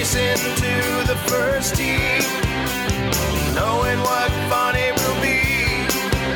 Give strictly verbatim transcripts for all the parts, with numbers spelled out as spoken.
racing to the first tee, knowing what fun it will be.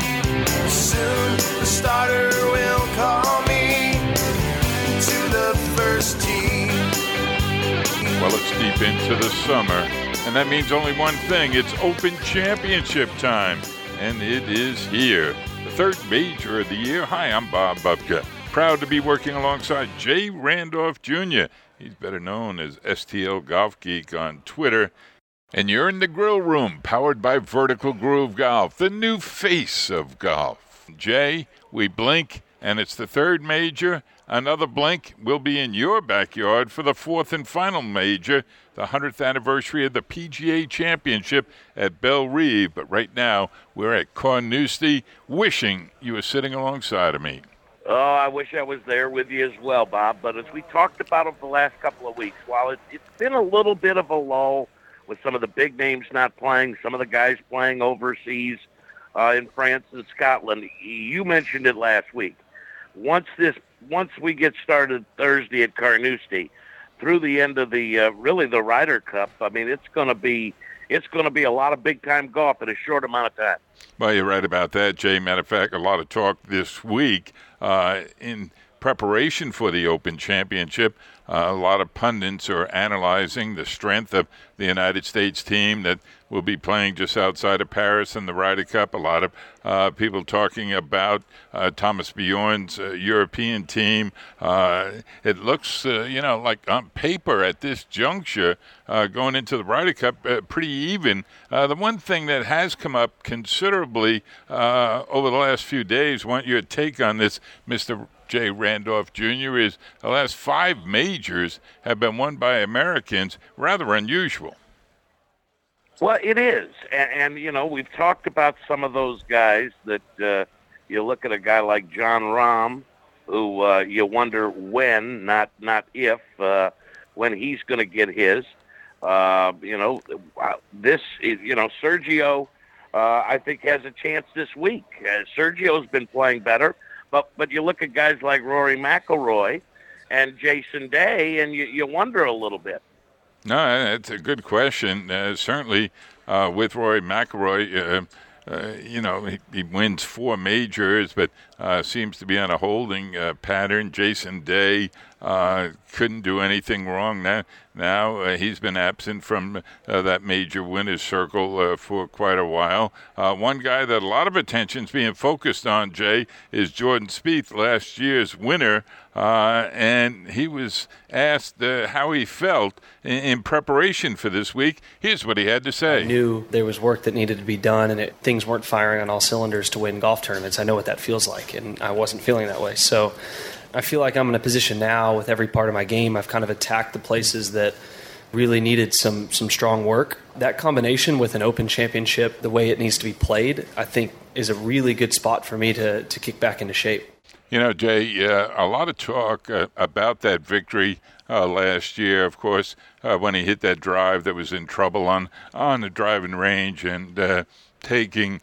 Soon the starter will call me to the first tee. Well, it's deep into the summer, and that means only one thing. It's Open Championship time, and it is here. The third major of the year. Hi, I'm Bob Bubka. Proud to be working alongside Jay Randolph Junior He's better known as S T L Golf Geek on Twitter. And you're in the grill room, powered by Vertical Groove Golf, the new face of golf. Jay, we blink, and it's the third major. Another blink, we'll be in your backyard for the fourth and final major, the hundredth anniversary of the P G A Championship at Belle Reve. But right now, we're at Carnoustie, wishing you were sitting alongside of me. Oh, I wish I was there with you as well, Bob. But as we talked about over the last couple of weeks, while it, it's been a little bit of a lull with some of the big names not playing, some of the guys playing overseas uh, in France and Scotland, you mentioned it last week. Once this, once we get started Thursday at Carnoustie, through the end of the uh, really the Ryder Cup, I mean, it's going to be it's going to be a lot of big time golf in a short amount of time. Well, you're right about that, Jay. Matter of fact, a lot of talk this week uh, in preparation for the Open Championship. Uh, a lot of pundits are analyzing the strength of the United States team that will be playing just outside of Paris in the Ryder Cup. A lot of uh, people talking about uh, Thomas Bjorn's uh, European team. Uh, it looks, uh, you know, like on paper at this juncture, uh, going into the Ryder Cup, uh, pretty even. Uh, the one thing that has come up considerably uh, over the last few days, want your take on this, Mister Jay Randolph Junior, is the last five majors have been won by Americans. Rather unusual. Well, it is. And, and you know, we've talked about some of those guys that uh, you look at a guy like Jon Rahm, who uh, you wonder when, not not if, uh, when he's going to get his. Uh, you know, this is, you know, Sergio, uh, I think, has a chance this week. Uh, Sergio's been playing better. But but you look at guys like Rory McIlroy and Jason Day, and you, you wonder a little bit. No, that's a good question. Uh, certainly, uh, with Rory McIlroy, uh, uh, you know, he, he wins four majors, but uh, seems to be on a holding uh, pattern. Jason Day uh, couldn't do anything wrong. Now, now uh, he's been absent from uh, that major winners circle uh, for quite a while. Uh, one guy that a lot of attention's being focused on, Jay, is Jordan Spieth, last year's winner. Uh, and he was asked uh, how he felt in, in preparation for this week. Here's what he had to say. I knew there was work that needed to be done, and it, things weren't firing on all cylinders to win golf tournaments. I know what that feels like, and I wasn't feeling that way. So I feel like I'm in a position now with every part of my game. I've kind of attacked the places that really needed some some strong work. That combination with an Open Championship, the way it needs to be played, I think is a really good spot for me to, to kick back into shape. You know, Jay, uh, a lot of talk uh, about that victory uh, last year, of course, uh, when he hit that drive that was in trouble on, on the driving range and uh, taking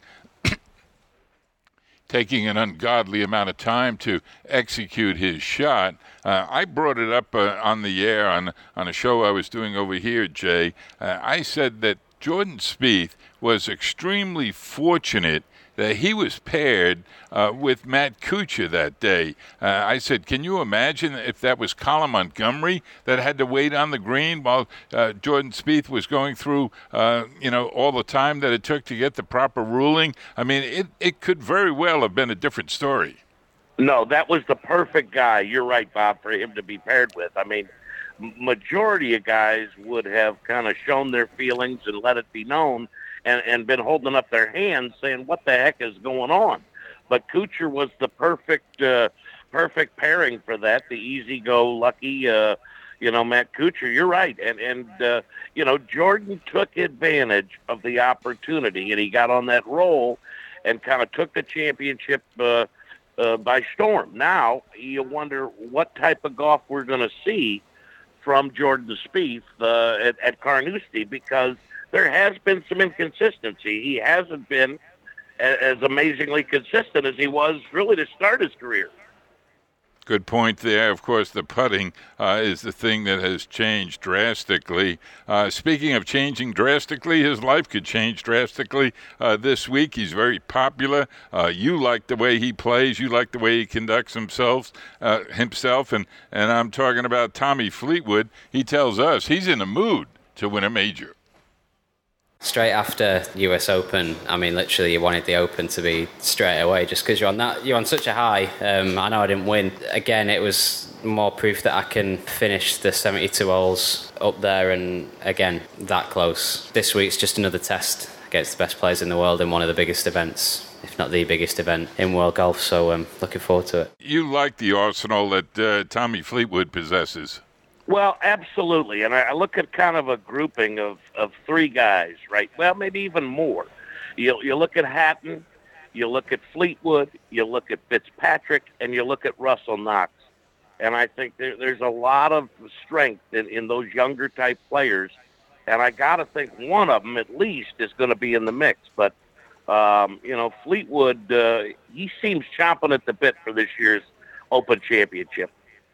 taking an ungodly amount of time to execute his shot. Uh, I brought it up uh, on the air on, on a show I was doing over here, Jay. Uh, I said that Jordan Spieth was extremely fortunate that he was paired uh, with Matt Kuchar that day. Uh, I said, can you imagine if that was Colin Montgomery that had to wait on the green while uh, Jordan Spieth was going through, uh, you know, all the time that it took to get the proper ruling? I mean, it, it could very well have been a different story. No, that was the perfect guy. You're right, Bob, for him to be paired with. I mean, majority of guys would have kind of shown their feelings and let it be known, And, and been holding up their hands saying, what the heck is going on? But Kuchar was the perfect uh, perfect pairing for that, the easy-go-lucky, uh, you know, Matt Kuchar. You're right. And, and uh, you know, Jordan took advantage of the opportunity, and he got on that roll and kind of took the championship uh, uh, by storm. Now, you wonder what type of golf we're going to see from Jordan Spieth uh, at, at Carnoustie, because there has been some inconsistency. He hasn't been as amazingly consistent as he was really to start his career. Good point there. Of course, the putting uh, is the thing that has changed drastically. Uh, speaking of changing drastically, his life could change drastically uh, this week. He's very popular. Uh, you like the way he plays. You like the way he conducts himself. Uh, himself, and, and I'm talking about Tommy Fleetwood. He tells us he's in a mood to win a major. Straight after U S Open, I mean, literally, you wanted the Open to be straight away, just because you're on that, you're on such a high. Um, I know I didn't win. Again, it was more proof that I can finish the seventy-two holes up there, and again, that close. This week's just another test against the best players in the world in one of the biggest events, if not the biggest event in world golf. So, um, looking forward to it. You like the arsenal that uh, Tommy Fleetwood possesses. Well, absolutely. And I look at kind of a grouping of, of three guys, right? Well, maybe even more. You, you look at Hatton, you look at Fleetwood, you look at Fitzpatrick, and you look at Russell Knox. And I think there, there's a lot of strength in, in those younger type players. And I got to think one of them at least is going to be in the mix. But, um, you know, Fleetwood, uh, he seems chomping at the bit for this year's Open Championship.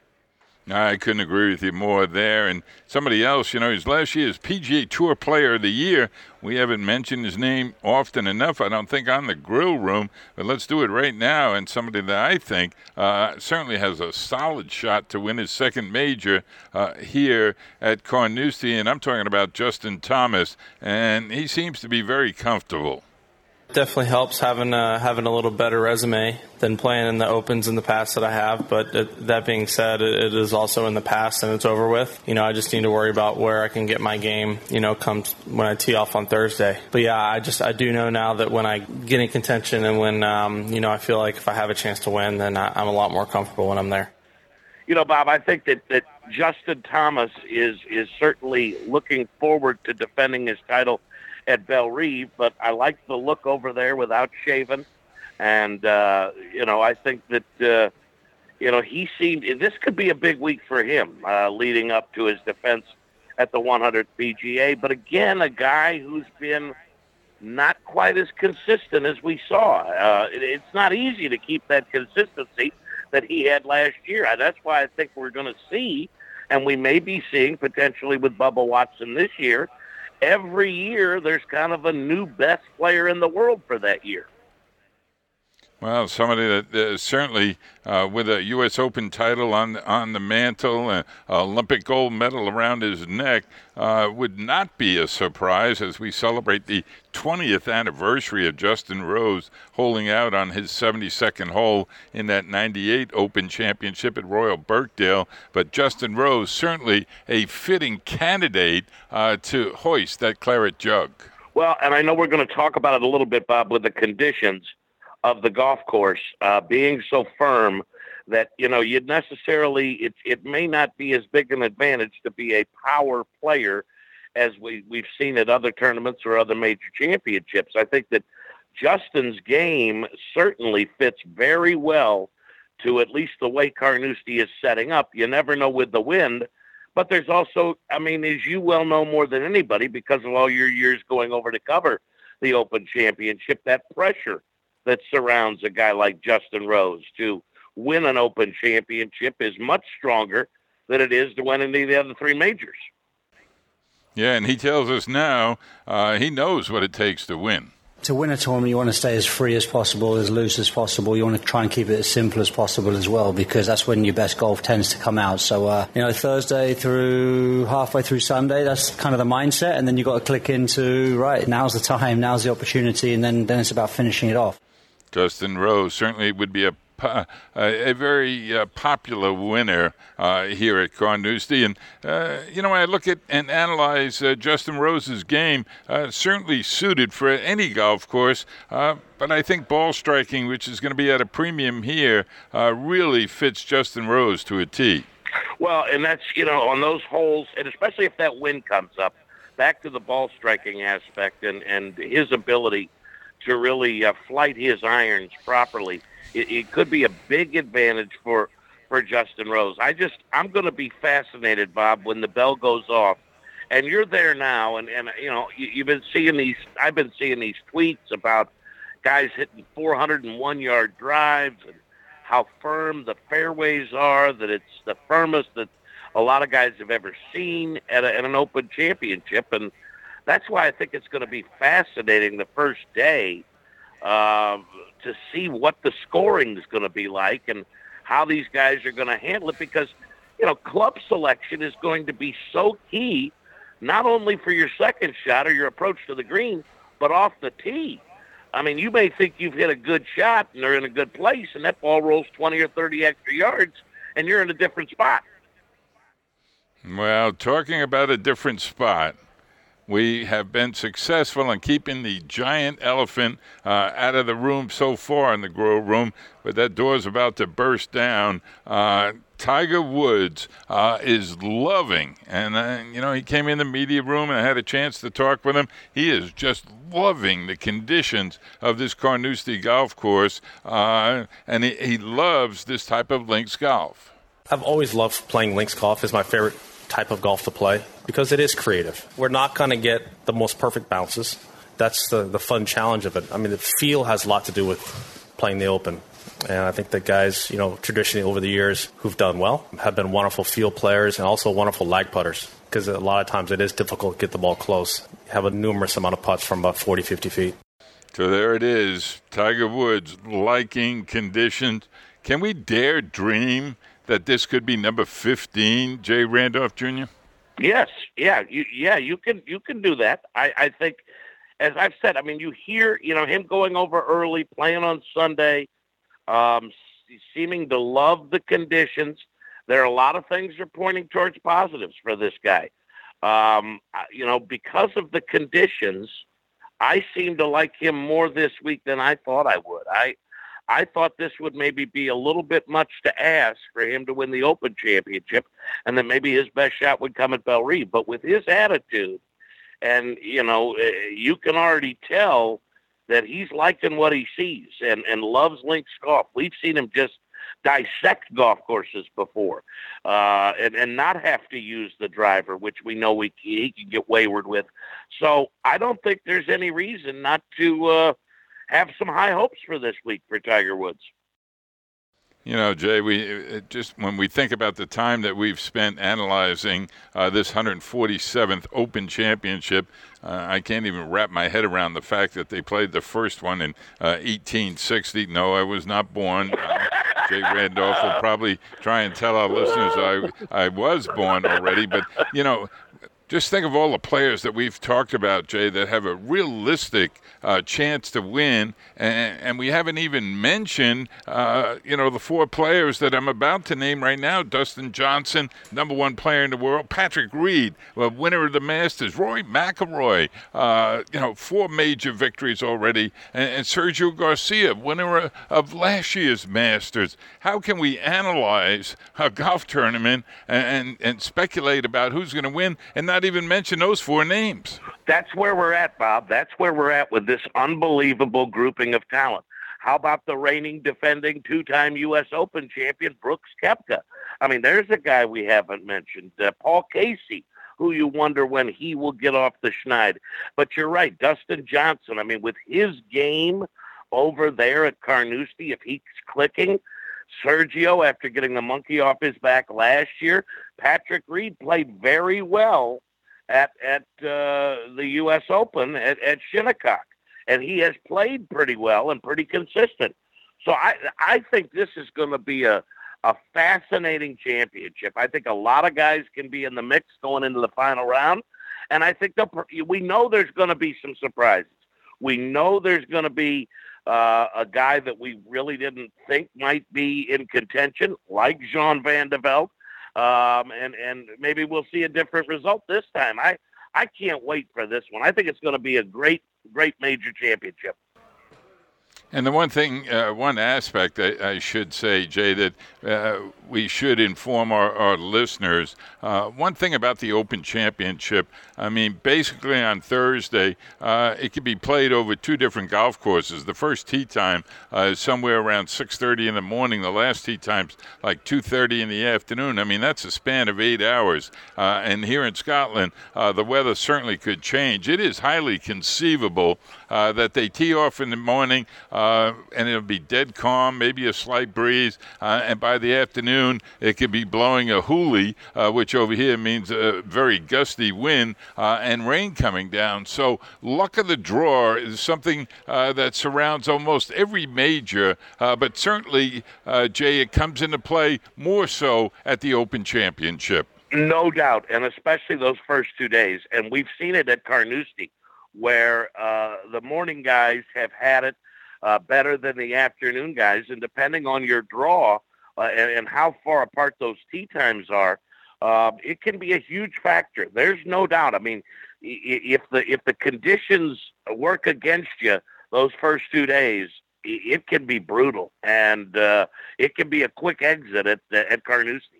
I couldn't agree with you more there. And somebody else, you know, he's last year's P G A Tour Player of the Year. We haven't mentioned his name often enough, I don't think, on the Grill Room, but let's do it right now. And somebody that I think uh, certainly has a solid shot to win his second major uh, here at Carnoustie, and I'm talking about Justin Thomas, and he seems to be very comfortable. Definitely helps having uh, having a little better resume than playing in the Opens in the past that I have. But it, that being said, it, it is also in the past and it's over with. You know, I just need to worry about where I can get my game, you know, come when I tee off on Thursday. But yeah, I just I do know now that when I get in contention and when, um, you know, I feel like if I have a chance to win, then I, I'm a lot more comfortable when I'm there. You know, Bob, I think that, that Justin Thomas is is certainly looking forward to defending his title at Bellerive, but I like the look over there without shaving. And, uh, you know, I think that, uh, you know, he seemed, this could be a big week for him uh, leading up to his defense at the one hundredth P G A. But again, a guy who's been not quite as consistent as we saw. Uh, it, it's not easy to keep that consistency that he had last year. That's why I think we're going to see, and we may be seeing potentially with Bubba Watson this year, every year there's kind of a new best player in the world for that year. Well, somebody that uh, certainly uh, with a U S Open title on on the mantle, an Olympic gold medal around his neck, uh, would not be a surprise as we celebrate the twentieth anniversary of Justin Rose holding out on his seventy-second hole in that ninety-eight Open Championship at Royal Birkdale. But Justin Rose, certainly a fitting candidate uh, to hoist that claret jug. Well, and I know we're going to talk about it a little bit, Bob, with the conditions of the golf course uh, being so firm that, you know, you'd necessarily, it, it may not be as big an advantage to be a power player as we, we've seen at other tournaments or other major championships. I think that Justin's game certainly fits very well to at least the way Carnoustie is setting up. You never know with the wind, but there's also, I mean, as you well know more than anybody, because of all your years going over to cover the Open Championship, that pressure that surrounds a guy like Justin Rose to win an Open Championship is much stronger than it is to win any of the other three majors. Yeah, and he tells us now uh, he knows what it takes to win. To win a tournament, you want to stay as free as possible, as loose as possible. You want to try and keep it as simple as possible as well, because that's when your best golf tends to come out. So, uh, you know, Thursday through halfway through Sunday, that's kind of the mindset. And then you've got to click into, right, now's the time, now's the opportunity, and then, then it's about finishing it off. Justin Rose certainly would be a Uh, a very uh, popular winner uh, here at Carnoustie. And, uh, you know, when I look at and analyze uh, Justin Rose's game, uh, certainly suited for any golf course, uh, but I think ball striking, which is going to be at a premium here, uh, really fits Justin Rose to a T. Well, and that's, you know, on those holes, and especially if that wind comes up, back to the ball striking aspect and, and his ability to really uh, flight his irons properly. It, it could be a big advantage for, for Justin Rose. I just, I'm going to be fascinated, Bob, when the bell goes off. And you're there now, and, and you know, you, you've been seeing these, I've been seeing these tweets about guys hitting four hundred one yard drives and how firm the fairways are, that it's the firmest that a lot of guys have ever seen at, a, at an Open Championship. And that's why I think it's going to be fascinating the first day uh, to see what the scoring is going to be like and how these guys are going to handle it, because, you know, club selection is going to be so key, not only for your second shot or your approach to the green, but off the tee. I mean, you may think you've hit a good shot and they're in a good place, and that ball rolls twenty or thirty extra yards, and you're in a different spot. Well, talking about a different spot, we have been successful in keeping the giant elephant uh, out of the room so far in the Grow Room, but that door's about to burst down. Uh, Tiger Woods uh, is loving, and uh, you know, he came in the media room and I had a chance to talk with him. He is just loving the conditions of this Carnoustie golf course, uh, and he, he loves this type of links golf. I've always loved playing links golf. It's my favorite type of golf to play because it is creative. We're not going to get the most perfect bounces. That's the, the fun challenge of it. I mean, the feel has a lot to do with playing the Open. And I think the guys, you know, traditionally over the years who've done well have been wonderful field players and also wonderful lag putters, because a lot of times it is difficult to get the ball close. You have a numerous amount of putts from about forty, fifty feet. So there it is, Tiger Woods liking conditions. Can we dare dream that this could be number fifteen, Jay Randolph Junior? Yes, yeah, you, yeah, you can you can do that. I, I think, as I've said, I mean, you hear, you know, him going over early, playing on Sunday, um, seeming to love the conditions. There are a lot of things that are pointing towards positives for this guy. Um, you know, because of the conditions, I seem to like him more this week than I thought I would. I I thought this would maybe be a little bit much to ask for him to win the Open Championship, and that maybe his best shot would come at Bellerive. But with his attitude, and, you know, you can already tell that he's liking what he sees and, and loves links golf. We've seen him just dissect golf courses before uh, and, and not have to use the driver, which we know we, he can get wayward with. So I don't think there's any reason not to uh, have some high hopes for this week for Tiger Woods. You know, Jay, we it just when we think about the time that we've spent analyzing uh, this one hundred forty-seventh Open Championship, uh, I can't even wrap my head around the fact that they played the first one in uh, eighteen sixty. No, I was not born. Uh, Jay Randolph will probably try and tell our listeners I I was born already. But, you know, just think of all the players that we've talked about, Jay, that have a realistic uh, chance to win, and, and we haven't even mentioned, uh, you know, the four players that I'm about to name right now. Dustin Johnson, number one player in the world. Patrick Reed, uh, winner of the Masters. Rory McIlroy, uh, you know, four major victories already. And, and Sergio Garcia, winner of, of last year's Masters. How can we analyze a golf tournament and, and, and speculate about who's going to win and not even mention those four names? That's where we're at, Bob. That's where we're at with this unbelievable grouping of talent. How about the reigning defending two-time U S Open champion, Brooks Koepka? I mean, there's a guy we haven't mentioned, uh, Paul Casey, who you wonder when he will get off the schneid. But you're right, Dustin Johnson. I mean, with his game over there at Carnoustie, if he's clicking, Sergio, after getting the monkey off his back last year, Patrick Reed played very well at at uh, the U S Open at, at Shinnecock, and he has played pretty well and pretty consistent. So I I think this is going to be a a fascinating championship. I think a lot of guys can be in the mix going into the final round, and I think we know there's going to be some surprises. We know there's going to be uh, a guy that we really didn't think might be in contention, like Jean Van de Velde. Um, and, and maybe we'll see a different result this time. I, I can't wait for this one. I think it's going to be a great, great major championship. And the one thing, uh, one aspect I, I should say, Jay, that uh, we should inform our, our listeners, uh, one thing about the Open Championship, I mean, basically on Thursday, uh, it can be played over two different golf courses. The first tee time uh, is somewhere around six thirty in the morning. The last tee time's like two thirty in the afternoon. I mean, that's a span of eight hours. Uh, and here in Scotland, uh, the weather certainly could change. It is highly conceivable uh, that they tee off in the morning, uh, uh, and it'll be dead calm, maybe a slight breeze, uh, and by the afternoon it could be blowing a hoolie, uh, which over here means a very gusty wind uh, and rain coming down. So luck of the draw is something uh, that surrounds almost every major, uh, but certainly, uh, Jay, it comes into play more so at the Open Championship. No doubt, and especially those first two days. And we've seen it at Carnoustie, where uh, the morning guys have had it uh, better than the afternoon guys. And depending on your draw uh, and, and how far apart those tee times are, uh, it can be a huge factor. There's no doubt. I mean, if the if the conditions work against you those first two days, it can be brutal, and uh, it can be a quick exit at at Carnoustie.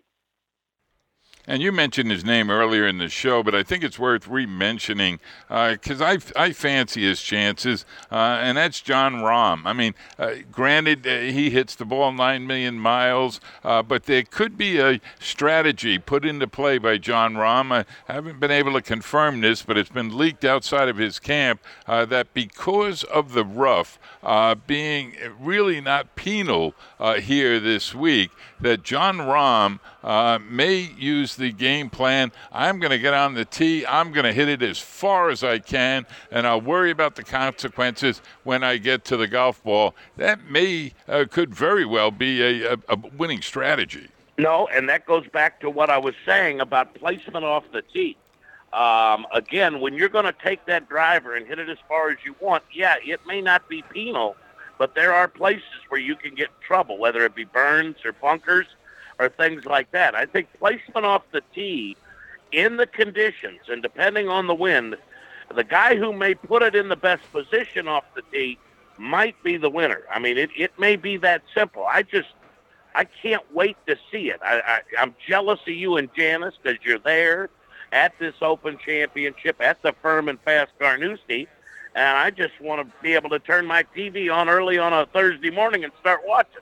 And you mentioned his name earlier in the show, but I think it's worth re-mentioning because uh, I, I fancy his chances, uh, and that's Jon Rahm. I mean, uh, granted, uh, he hits the ball nine million miles, uh, but there could be a strategy put into play by Jon Rahm. I haven't been able to confirm this, but it's been leaked outside of his camp uh, that because of the rough uh, being really not penal uh, here this week, that Jon Rahm uh, may use the game plan. I'm going to get on the tee. I'm going to hit it as far as I can, and I'll worry about the consequences when I get to the golf ball. That may, uh, could very well be a, a, a winning strategy. No, and that goes back to what I was saying about placement off the tee. Um, again, when you're going to take that driver and hit it as far as you want, yeah, it may not be penal, but there are places where you can get in trouble, whether it be burns or bunkers or things like that. I think placement off the tee in the conditions, and depending on the wind, the guy who may put it in the best position off the tee might be the winner. I mean, it, it may be that simple. I just, I can't wait to see it. I, I, I'm jealous of you and Janice because you're there at this Open Championship at the Firm and Fast Carnoustie, and I just want to be able to turn my T V on early on a Thursday morning and start watching.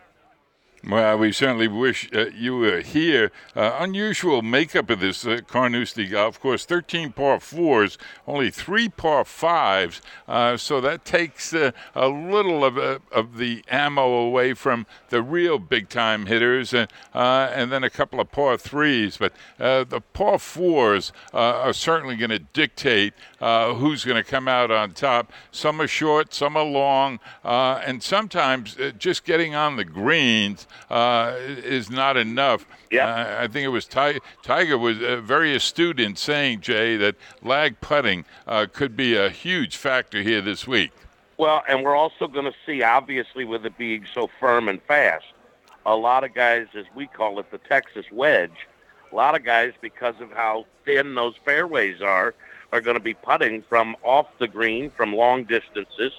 Well, we certainly wish uh, you were here. Uh, unusual makeup of this uh, Carnoustie golf course, thirteen par fours, only three par fives, uh, so that takes uh, a little of uh, of the ammo away from the real big-time hitters, uh, uh, and then a couple of par threes. But uh, the par fours uh, are certainly going to dictate uh, who's going to come out on top. Some are short, some are long, uh, and sometimes uh, just getting on the greens Uh, is not enough. Yeah. Uh, I think it was Ty- Tiger was uh, very astute in saying, Jay, that lag putting uh, could be a huge factor here this week. Well, and we're also going to see, obviously, with it being so firm and fast, a lot of guys, as we call it, the Texas wedge, a lot of guys, because of how thin those fairways are, are going to be putting from off the green, from long distances.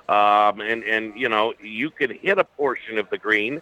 Um, and, and, you know, you could hit a portion of the green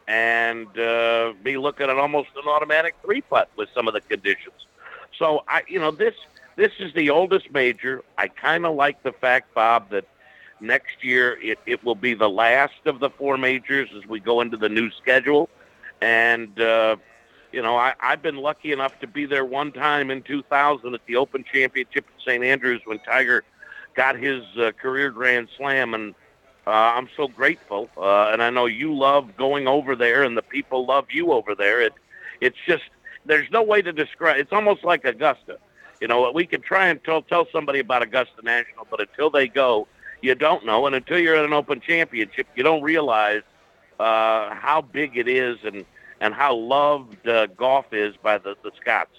and uh, be looking at almost an automatic three-putt with some of the conditions. So, I, you know, this this is the oldest major. I kind of like the fact, Bob, that next year it, it will be the last of the four majors as we go into the new schedule. And, uh, you know, I, I've been lucky enough to be there one time in two thousand at the Open Championship at Saint Andrews when Tiger got his uh, career Grand Slam, and Uh, I'm so grateful, uh, and I know you love going over there, and the people love you over there. It, it's just, there's no way to describe. It's almost like Augusta. You know, we can try and tell, tell somebody about Augusta National, but until they go, you don't know, and until you're at an Open Championship, you don't realize uh, how big it is and, and how loved uh, golf is by the, the Scots.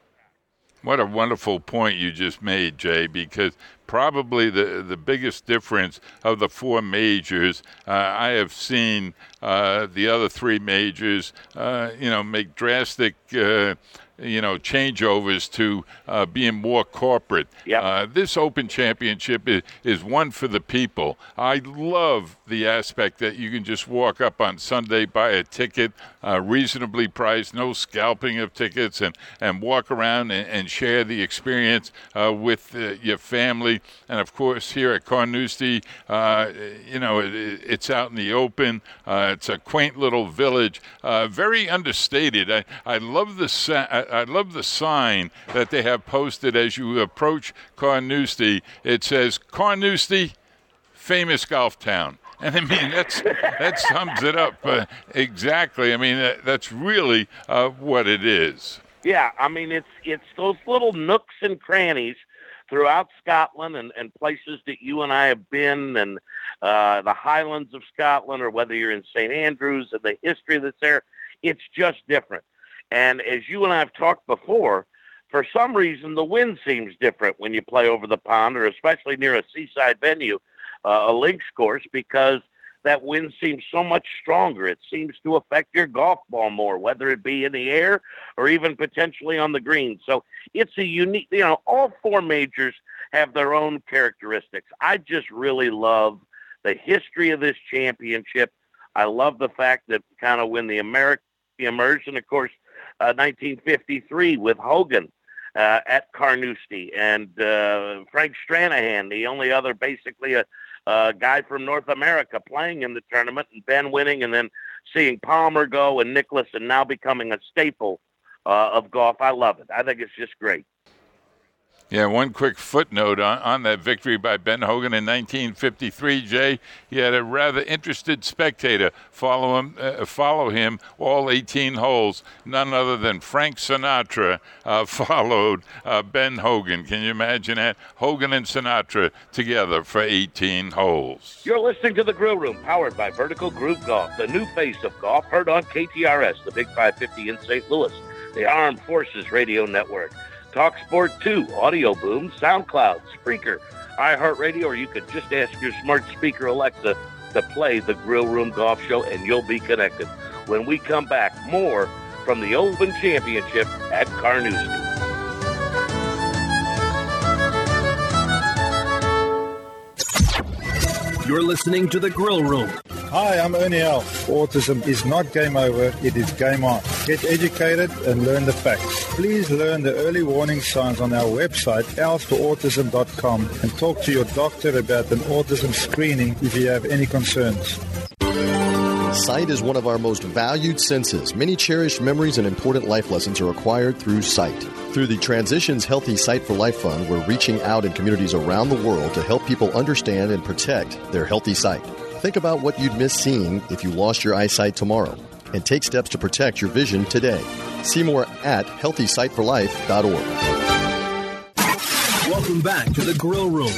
What a wonderful point you just made, Jay, because probably the, the biggest difference of the four majors, uh, I have seen uh, the other three majors, uh, you know, make drastic, uh, you know, changeovers to uh, being more corporate. Yep. Uh, this Open Championship is, is one for the people. I love the aspect that you can just walk up on Sunday, buy a ticket, uh, reasonably priced, no scalping of tickets, and, and walk around and, and share the experience uh, with uh, your family. And, of course, here at Carnoustie, uh, you know, it, it's out in the open. Uh, it's a quaint little village, uh, very understated. I, I love the sa- I, I love the sign that they have posted as you approach Carnoustie. It says, Carnoustie, famous golf town. And I mean, that's that sums it up uh, exactly. I mean, that, that's really uh, what it is. Yeah, I mean, it's it's those little nooks and crannies throughout Scotland and, and places that you and I have been, and uh, the Highlands of Scotland, or whether you're in Saint Andrews and the history that's there, it's just different. And as you and I have talked before, for some reason, the wind seems different when you play over the pond, or especially near a seaside venue, uh, a links course, because that wind seems so much stronger. It seems to affect your golf ball more, whether it be in the air or even potentially on the green. So it's a unique, you know, all four majors have their own characteristics. I just really love the history of this championship. I love the fact that kind of when the American emerged, and of course, uh, nineteen fifty-three with Hogan uh, at Carnoustie, and uh, Frank Stranahan, the only other basically a, a guy from North America playing in the tournament, and Ben winning, and then seeing Palmer go and Nicklaus, and now becoming a staple uh, of golf. I love it. I think it's just great. Yeah, one quick footnote on, on that victory by Ben Hogan in nineteen fifty-three, Jay. He had a rather interested spectator follow him, uh, follow him all eighteen holes. None other than Frank Sinatra uh, followed uh, Ben Hogan. Can you imagine that? Hogan and Sinatra together for eighteen holes. You're listening to The Grill Room, powered by Vertical Groove Golf, the new face of golf, heard on K T R S, the Big five fifty in Saint Louis, the Armed Forces Radio Network, Talk Sport two, Audio Boom, SoundCloud, Spreaker, iHeartRadio, or you could just ask your smart speaker Alexa to play the Grill Room Golf Show, and you'll be connected. When we come back, more from the Open Championship at Carnoustie. You're listening to The Grill Room. Hi, I'm Ernie Els. Autism is not game over, it is game on. Get educated and learn the facts. Please learn the early warning signs on our website, els for autism dot com, and talk to your doctor about an autism screening if you have any concerns. Sight is one of our most valued senses. Many cherished memories and important life lessons are acquired through sight. Through the Transitions Healthy Sight for Life Fund, we're reaching out in communities around the world to help people understand and protect their healthy sight. Think about what you'd miss seeing if you lost your eyesight tomorrow, and take steps to protect your vision today. See more at healthy sight for life dot org. Welcome back to The Grill Room.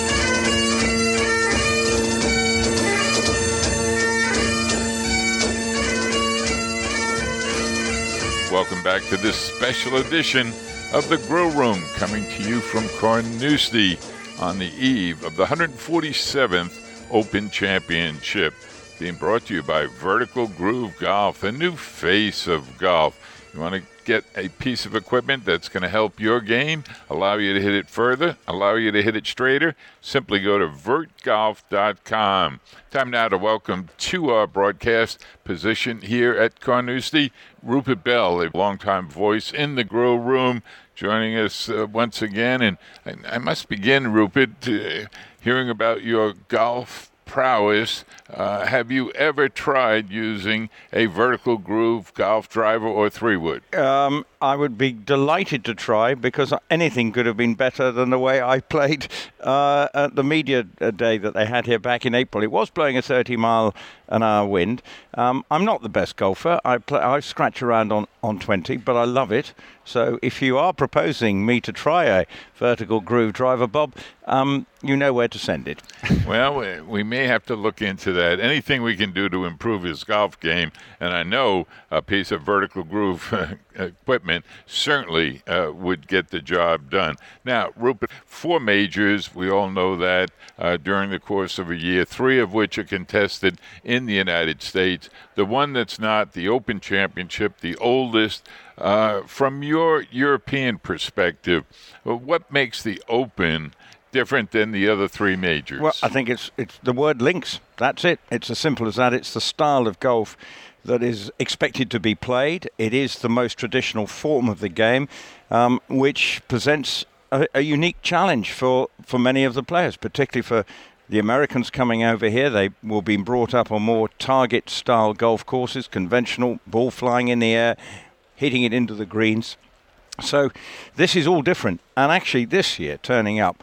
Welcome back to this special edition of The Grill Room, coming to you from Carnoustie on the eve of the one hundred forty-seventh Open Championship, being brought to you by Vertical Groove Golf, the new face of golf. You want to get a piece of equipment that's going to help your game, allow you to hit it further, allow you to hit it straighter? Simply go to vert golf dot com. Time now to welcome to our broadcast position here at Carnoustie, Rupert Bell, a longtime voice in the Grill Room, joining us uh, once again. And I, I must begin, Rupert, uh, hearing about your golf prowess. Uh, have you ever tried using a Vertical Groove golf driver or three-wood? Um, I would be delighted to try, because anything could have been better than the way I played uh, at the media day that they had here back in April. It was blowing a thirty mile an hour wind. Um, I'm not the best golfer. I play, I scratch around on, on twenty, but I love it. So if you are proposing me to try a Vertical Groove driver, Bob, um, you know where to send it. Well, we may have to look into that. Anything we can do to improve his golf game, and I know a piece of Vertical Groove equipment certainly uh, would get the job done. Now, Rupert, four majors, we all know that, uh, during the course of a year, three of which are contested in the United States. The one that's not, the Open Championship, the oldest. Uh, from your European perspective, what makes the Open different than the other three majors? Well, I think it's it's the word links. That's it. It's as simple as that. It's the style of golf that is expected to be played. It is the most traditional form of the game, um, which presents a, a unique challenge for, for many of the players, particularly for the Americans coming over here. They will be brought up on more target-style golf courses, conventional, ball flying in the air, hitting it into the greens. So this is all different. And actually this year, turning up,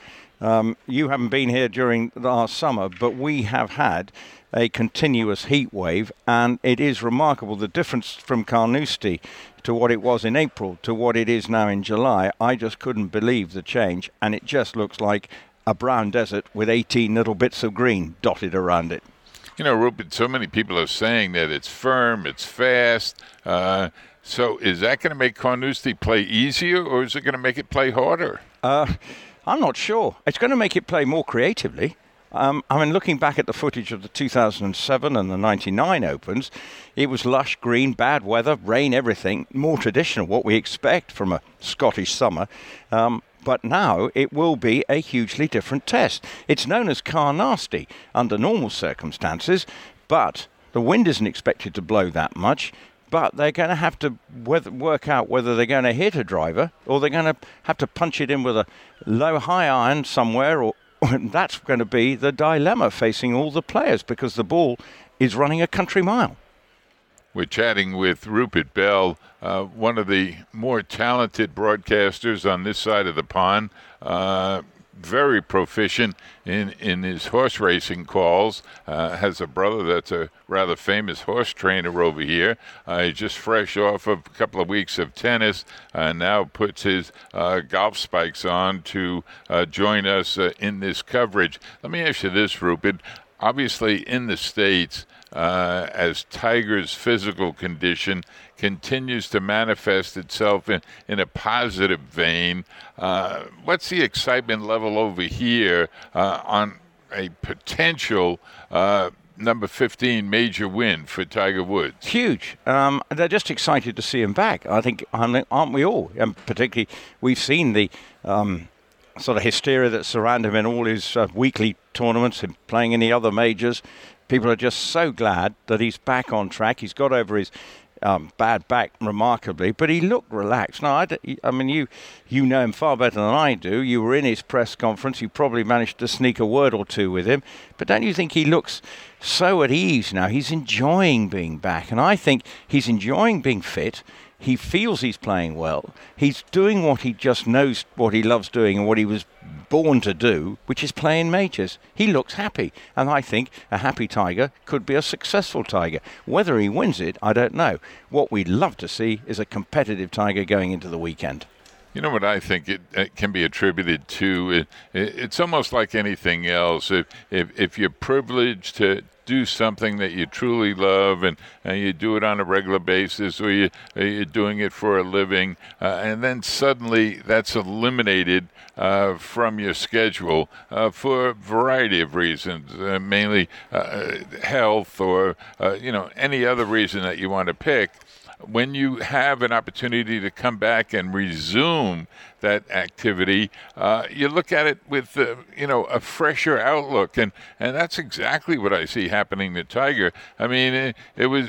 Um, you haven't been here during last summer, but we have had a continuous heat wave, and it is remarkable the difference from Carnoustie to what it was in April to what it is now in July. I just couldn't believe the change, and it just looks like a brown desert with eighteen little bits of green dotted around it. You know, Rupert, so many people are saying that it's firm, it's fast. Uh, so is that going to make Carnoustie play easier, or is it going to make it play harder? Uh, I'm not sure. It's going to make it play more creatively. Um, I mean, looking back at the footage of the two thousand seven and the ninety-nine Opens, it was lush green, bad weather, rain, everything, more traditional, what we expect from a Scottish summer. Um, but now it will be a hugely different test. It's known as Carnoustie under normal circumstances, but the wind isn't expected to blow that much. But they're going to have to work out whether they're going to hit a driver or they're going to have to punch it in with a low high iron somewhere, or that's going to be the dilemma facing all the players because the ball is running a country mile. We're chatting with Rupert Bell, uh, one of the more talented broadcasters on this side of the pond, uh, very proficient in, in his horse racing calls, uh, has a brother that's a rather famous horse trainer over here. Uh, he's just fresh off of a couple of weeks of tennis, and uh, now puts his uh, golf spikes on to uh, join us uh, in this coverage. Let me ask you this, Rupert. Obviously, in the States, uh, as Tiger's physical condition continues to manifest itself in, in a positive vein, uh, what's the excitement level over here uh, on a potential uh, number fifteen major win for Tiger Woods? Huge. Um, they're just excited to see him back. I think, aren't we all? And particularly, we've seen the um, sort of hysteria that surrounded him in all his uh, weekly tournaments and playing in the other majors. People are just so glad that he's back on track. He's got over his um, bad back remarkably, but he looked relaxed. Now, I, I mean, you you know him far better than I do. You were in his press conference. You probably managed to sneak a word or two with him. But don't you think he looks so at ease now? He's enjoying being back, and I think he's enjoying being fit. He feels he's playing well. He's doing what he just knows what he loves doing and what he was born to do, which is playing majors. He looks happy. And I think a happy Tiger could be a successful Tiger. Whether he wins it, I don't know. What we'd love to see is a competitive Tiger going into the weekend. You know what I think it, it can be attributed to? It, it, it's almost like anything else. If, if, if you're privileged to do something that you truly love and, and you do it on a regular basis, or, you, or you're doing it for a living, uh, and then suddenly that's eliminated uh, from your schedule uh, for a variety of reasons, uh, mainly uh, health or uh, you know any other reason that you want to pick. When you have an opportunity to come back and resume that activity, uh, you look at it with, uh, you know, a fresher outlook. And, and that's exactly what I see happening to Tiger. I mean, it, it was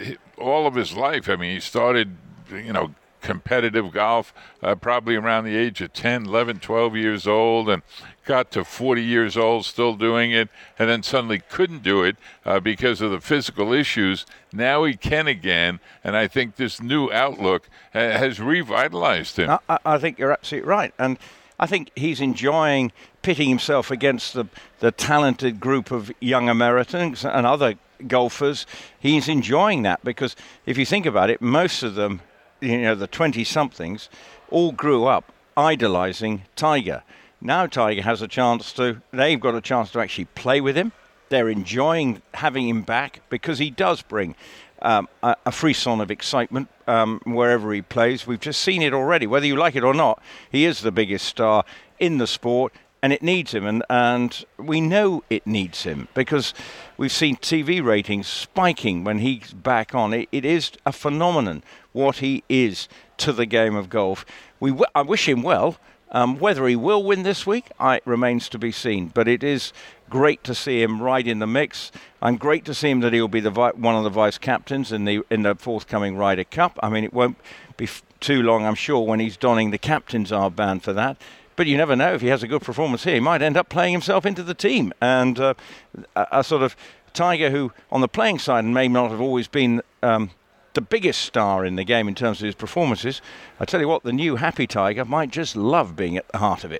all of his life. I mean, he started, you know, competitive golf uh, probably around the age of ten, eleven, twelve years old, and got to forty years old still doing it, and then suddenly couldn't do it uh, because of the physical issues. Now he can again, and I think this new outlook ha- has revitalized him. I, I think you're absolutely right, and I think he's enjoying pitting himself against the, the talented group of young Americans and other golfers. He's enjoying that because if you think about it, most of them, you know, the twenty-somethings, all grew up idolizing Tiger. Now Tiger has a chance to, they've got a chance to actually play with him. They're enjoying having him back because he does bring um, a, a frisson of excitement um, wherever he plays. We've just seen it already. Whether you like it or not, he is the biggest star in the sport, and it needs him. And, and we know it needs him because we've seen T V ratings spiking when he's back on. It, it is a phenomenon what he is to the game of golf. We w- I wish him well. Um, whether he will win this week, I, it remains to be seen. But it is great to see him right in the mix. And great to see him that he'll be the vi- one of the vice captains in the in the forthcoming Ryder Cup. I mean, it won't be f- too long, I'm sure, when he's donning the captain's armband for that. But you never know. If he has a good performance here, he might end up playing himself into the team. And uh, a, a sort of Tiger who, on the playing side, may not have always been Um, the biggest star in the game in terms of his performances. I tell you what, the new happy Tiger might just love being at the heart of it.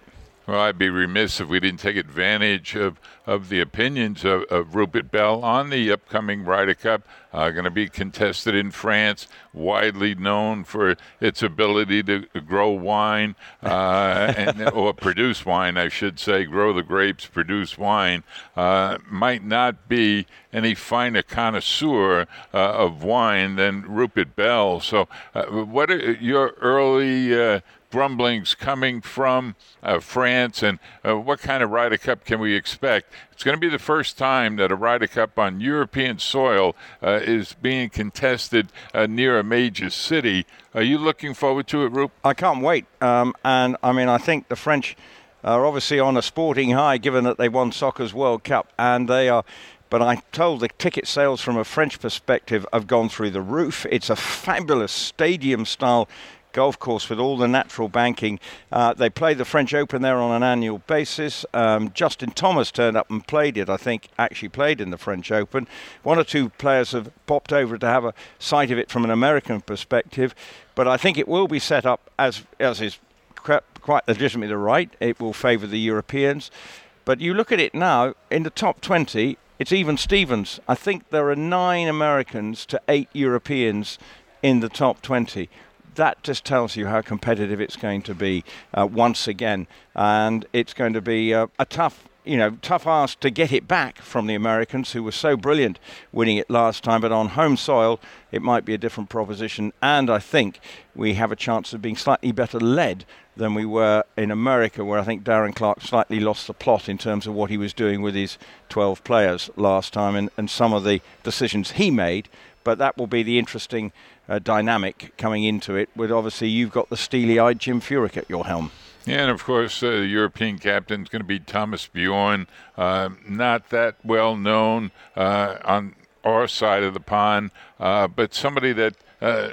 Well, I'd be remiss if we didn't take advantage of, of the opinions of, of Rupert Bell on the upcoming Ryder Cup. Uh, going to be contested in France, widely known for its ability to grow wine, uh, and or produce wine, I should say, grow the grapes, produce wine. Uh, might not be any finer connoisseur uh, of wine than Rupert Bell. So uh, what are your early uh, grumblings coming from uh, France, and uh, what kind of Ryder Cup can we expect? It's going to be the first time that a Ryder Cup on European soil uh, is being contested uh, near a major city. Are you looking forward to it, Roop? I can't wait. Um, and, I mean, I think the French are obviously on a sporting high, given that they won soccer's World Cup, and they are... But I'm told the ticket sales from a French perspective have gone through the roof. It's a fabulous stadium-style golf course with all the natural banking. Uh, they play the French Open there on an annual basis. Um, Justin Thomas turned up and played it, I think, actually played in the French Open. One or two players have popped over to have a sight of it from an American perspective. But I think it will be set up, as, as is quite legitimately the right. It will favour the Europeans. But you look at it now, in the top twenty, it's even Stevens. I think there are nine Americans to eight Europeans in the top twenty. That just tells you how competitive it's going to be uh, once again. And it's going to be uh, a tough, you know, tough ask to get it back from the Americans, who were so brilliant winning it last time. But on home soil, it might be a different proposition. And I think we have a chance of being slightly better led than we were in America, where I think Darren Clarke slightly lost the plot in terms of what he was doing with his twelve players last time, and, and some of the decisions he made. But that will be the interesting uh, dynamic coming into it, with obviously you've got the steely-eyed Jim Furyk at your helm. Yeah, and of course, uh, the European captain is going to be Thomas Bjorn, uh, not that well known uh, on our side of the pond, uh, but somebody that uh,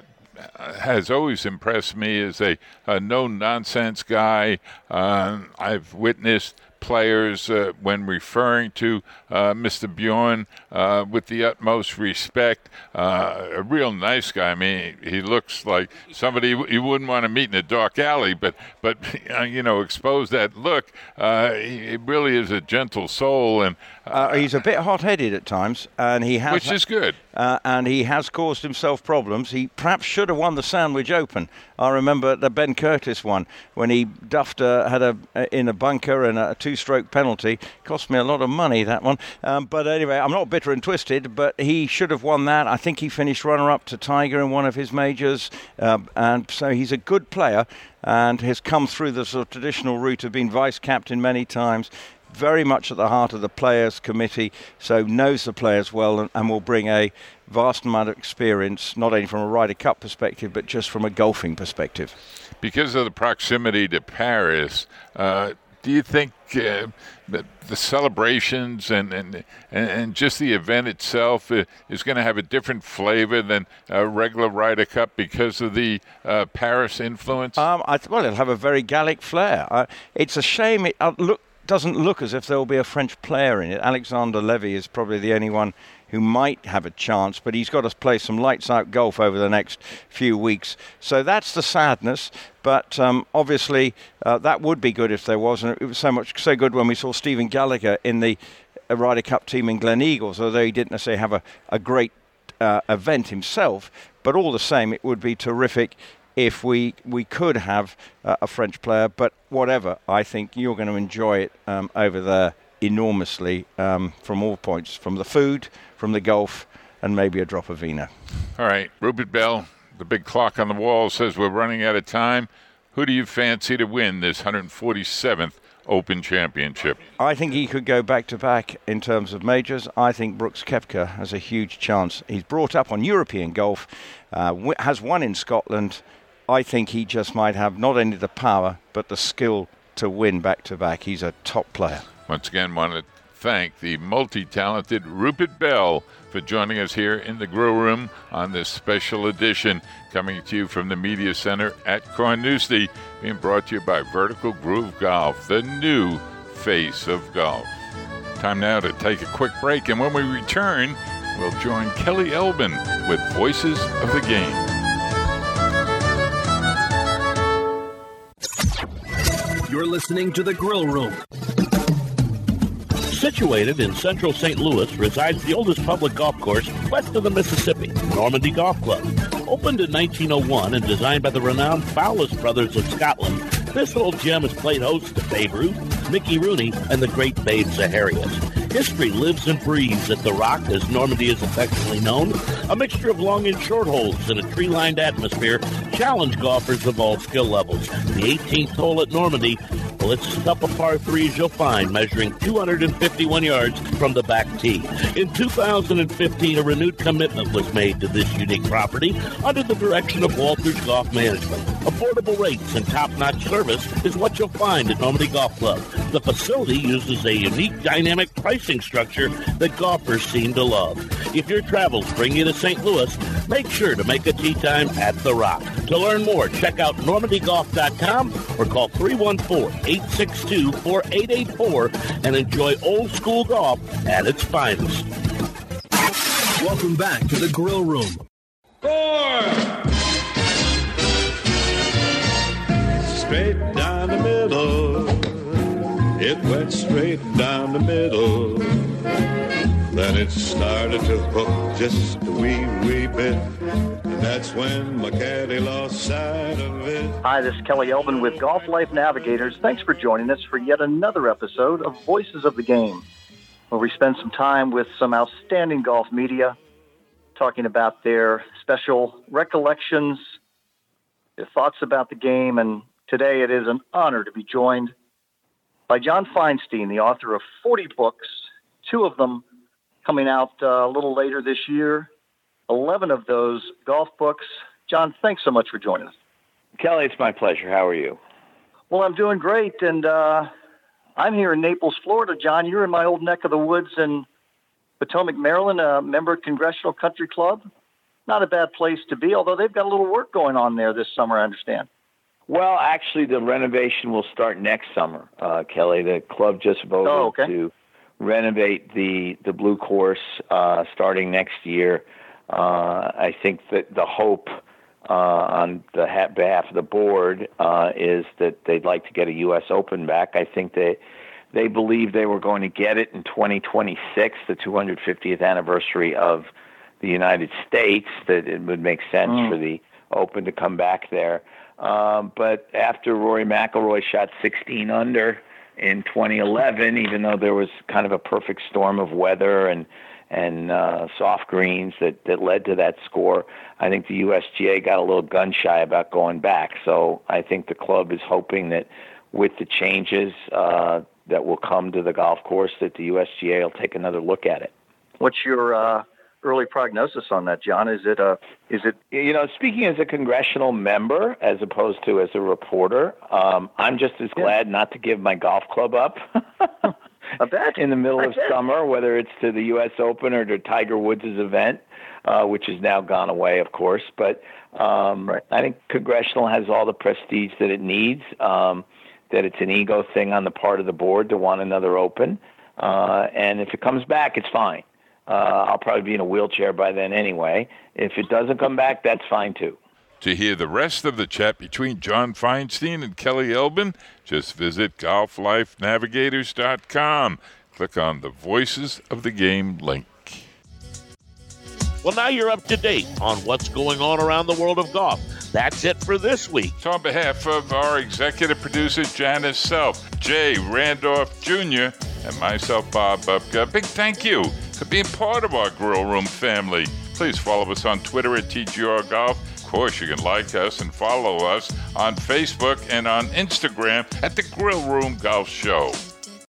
has always impressed me as a, a no-nonsense guy. Uh, I've witnessed players uh, when referring to uh, Mister Bjorn uh, with the utmost respect. Uh, a real nice guy. I mean, he looks like somebody you wouldn't want to meet in a dark alley, but, but uh, you know, expose that look. Uh, he really is a gentle soul. and uh, uh, He's a bit hot-headed at times, and he has, which is good. Uh, and he has caused himself problems. He perhaps should have won the Sandwich Open. I remember the Ben Curtis one, when he duffed a, had a in a bunker and a two-stroke penalty. Cost me a lot of money, that one. Um, but anyway, I'm not bitter and twisted, but he should have won that. I think he finished runner-up to Tiger in one of his majors. Uh, and so he's a good player and has come through the sort of traditional route of being vice-captain many times. Very much at the heart of the players' committee, so knows the players well, and, and will bring a vast amount of experience, not only from a Ryder Cup perspective, but just from a golfing perspective. Because of the proximity to Paris, uh, do you think uh, that the celebrations and, and and just the event itself uh, is going to have a different flavor than a regular Ryder Cup because of the uh, Paris influence? Um, I th- well, it'll have a very Gallic flair. Uh, it's a shame it uh, look doesn't look as if there will be a French player in it. Alexander Levy is probably the only one who might have a chance, but he's got to play some lights-out golf over the next few weeks. So that's the sadness, but um, obviously uh, that would be good if there was, and it was so much so good when we saw Stephen Gallagher in the uh, Ryder Cup team in Glen Eagles, although he didn't necessarily have a, a great uh, event himself, but all the same it would be terrific if we we could have uh, a French player. But whatever, I think you're going to enjoy it um, over there enormously um, from all points, from the food, from the golf, and maybe a drop of vino. All right, Rupert Bell, the big clock on the wall says we're running out of time. Who do you fancy to win this one hundred forty-seventh Open Championship? I think he could go back-to-back in terms of majors. I think Brooks Koepka has a huge chance. He's brought up on European golf, uh, w- has won in Scotland. I think he just might have not only the power, but the skill to win back-to-back. He's a top player. Once again, want to thank the multi-talented Rupert Bell for joining us here in the Grill Room on this special edition, coming to you from the Media Center at Carnoustie, being brought to you by Vertical Groove Golf, the new face of golf. Time now to take a quick break, and when we return, we'll join Kelly Elbin with Voices of the Game. You're You're listening to The Grill Room. Situated in central Saint Louis resides the oldest public golf course west of the Mississippi, Normandy Golf Club. Opened in nineteen oh one and designed by the renowned Fowlis brothers of Scotland, this old gem has played host to Babe Ruth, Mickey Rooney, and the great Babe Zaharias. History lives and breathes at The Rock, as Normandy is affectionately known. A mixture of long and short holes in a tree-lined atmosphere challenge golfers of all skill levels. The eighteenth hole at Normandy, well, it's as tough a par three as you'll find, measuring two hundred fifty-one yards from the back tee. In two thousand fifteen, a renewed commitment was made to this unique property under the direction of Walters Golf Management. Affordable rates and top-notch service is what you'll find at Normandy Golf Club. The facility uses a unique dynamic pricing structure that golfers seem to love. If your travels bring you to Saint Louis, make sure to make a tee time at The Rock. To learn more, check out normandy golf dot com or call three one four, eight six two, four eight eight four and enjoy old school golf at its finest. Welcome back to The Grill Room. Four! Straight down the middle. It went straight down the middle. Then it started to hook just a wee, wee bit. And that's when my caddy lost sight of it. Hi, this is Kelly Elvin with Golf Life Navigators. Thanks for joining us for yet another episode of Voices of the Game, where we spend some time with some outstanding golf media talking about their special recollections, their thoughts about the game. And today it is an honor to be joined by John Feinstein, the author of forty books, two of them coming out uh, a little later this year, eleven of those golf books. John, thanks so much for joining us. Kelly, it's my pleasure. How are you? Well, I'm doing great, and uh, I'm here in Naples, Florida. John, you're in my old neck of the woods in Potomac, Maryland, a member of Congressional Country Club. Not a bad place to be, although they've got a little work going on there this summer, I understand. Well, actually, the renovation will start next summer, uh, Kelly. The club just voted oh, okay. to renovate the, the blue course uh, starting next year. Uh, I think that the hope uh, on the ha- behalf of the board uh, is that they'd like to get a U S Open back. I think they they believe they were going to get it in twenty twenty-six, the two hundred fiftieth anniversary of the United States, that it would make sense mm. for the Open to come back there. Um, but after Rory McIlroy shot sixteen under in twenty eleven, even though there was kind of a perfect storm of weather and and uh, soft greens that, that led to that score, I think the U S G A got a little gun-shy about going back. So I think the club is hoping that with the changes uh, that will come to the golf course, that the U S G A will take another look at it. What's your uh, early prognosis on that, John? Is it a, is it? You know, speaking as a congressional member as opposed to as a reporter, um, I'm just as yeah. glad not to give my golf club up. I bet. In the middle I of bet. summer, whether it's to the U S Open or to Tiger Woods' event, uh, which has now gone away, of course. But um, right. I think Congressional has all the prestige that it needs, um, that it's an ego thing on the part of the board to want another Open. Uh, and if it comes back, it's fine. Uh, I'll probably be in a wheelchair by then anyway. If it doesn't come back, that's fine too. To hear the rest of the chat between John Feinstein and Kelly Elbin, just visit golf life navigators dot com. Click on the Voices of the Game link. Well, now you're up to date on what's going on around the world of golf. That's it for this week. So on behalf of our executive producer, Janice Self, Jay Randolph Junior, and myself, Bob Bubka, big thank you for being part of our Grill Room family. Please follow us on Twitter at T G R Golf. Of course, you can like us and follow us on Facebook and on Instagram at the Grill Room Golf Show.